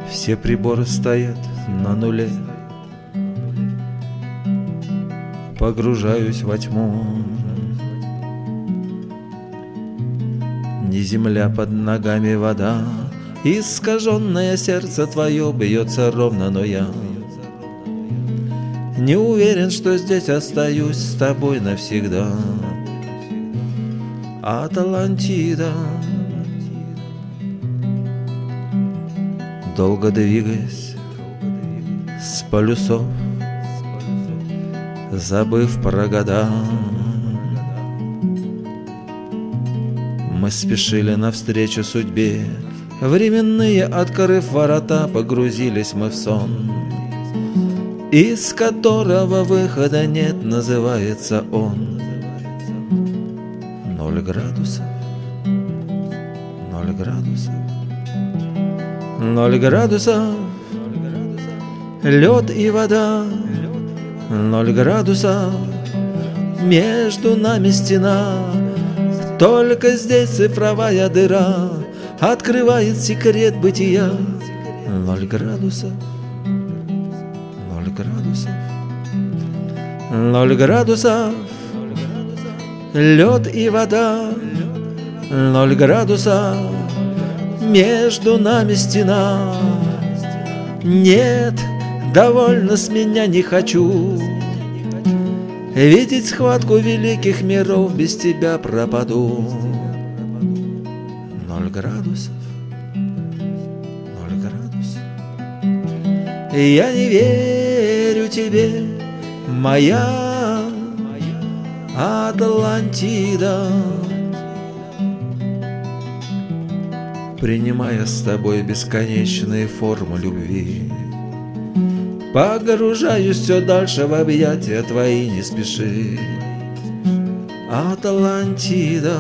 Все приборы стоят на нуле. Погружаюсь во тьму. Не земля под ногами, вода. Искаженное сердце твое бьется ровно, но я не уверен, что здесь остаюсь с тобой навсегда. Атлантида. Долго двигаясь с полюсов, забыв про года, мы спешили навстречу судьбе. Временные, открыв ворота, погрузились мы в сон, из которого выхода нет, называется он 0 градусов, 0 градусов, 0 градусов, лед и вода, 0 градусов, между нами стена, только здесь цифровая дыра открывает секрет бытия. 0 градусов, 0 градусов, 0 градусов, лед и вода, 0 градусов, между нами стена. Нет, довольно с меня, не хочу видеть схватку великих миров, без тебя пропаду. 0 градусов, 0 градусов. Я не верю тебе, моя Атлантида, принимая с тобой бесконечные формы любви. Погружаюсь все дальше в объятия твои, не спеши, Атлантида.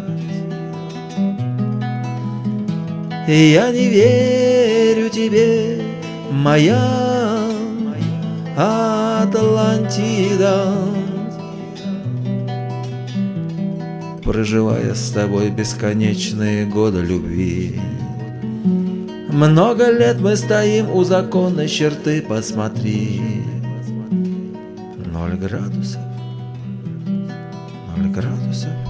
Я не верю тебе, моя Атлантида, проживая с тобой бесконечные годы любви. Много лет мы стоим у законной черты, посмотри. 0 градусов, 0 градусов.